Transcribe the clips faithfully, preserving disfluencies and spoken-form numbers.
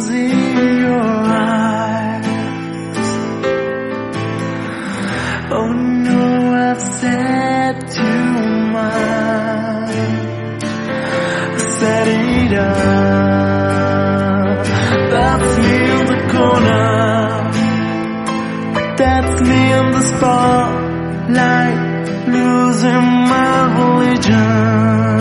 was in your eyes. Oh no, I've said too much. I set it up. That's me in the corner. That's me in the spotlight, losing my religion,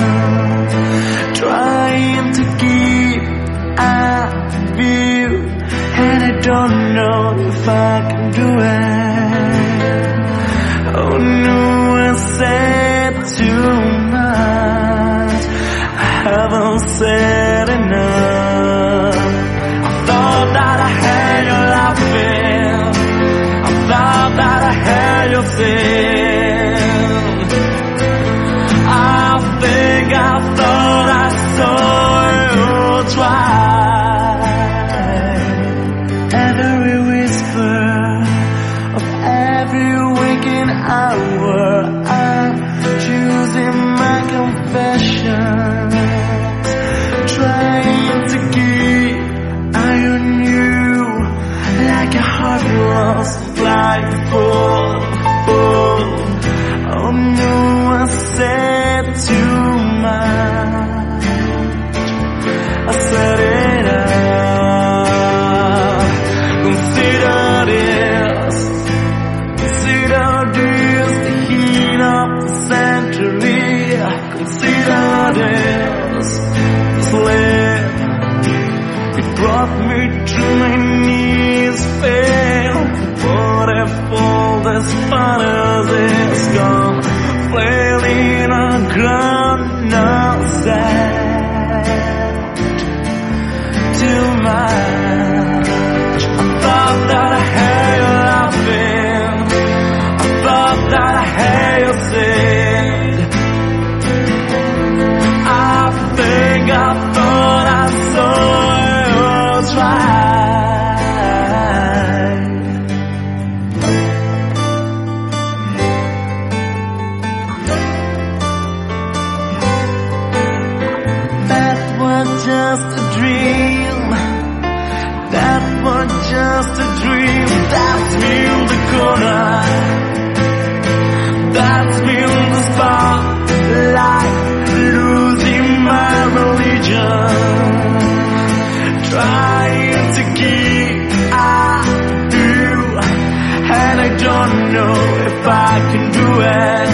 trying to keep a view, and I don't know if I can do it. Oh no, I said too much. I haven't said enough. I thought that I had you laughing. I thought that I had you sing. I think I thought I saw you try. Every whisper of every waking hour, I'm choosing my confessions, trying to keep eye on you like a heart lost like before. Oh no, I said too much. I set it up. Consider this, consider this the heat of the century. Consider this slip. It brought me to my knees, fail. What if all this fun as is gone, flailing on ground, not sad, too much. I thought that I had you laughing. I thought that I had you sing. I think I thought I saw you try. Just a dream, that was just a dream. That's me in the corner, that's me in the spotlight, losing my religion, trying to keep up you, and I don't know if I can do it.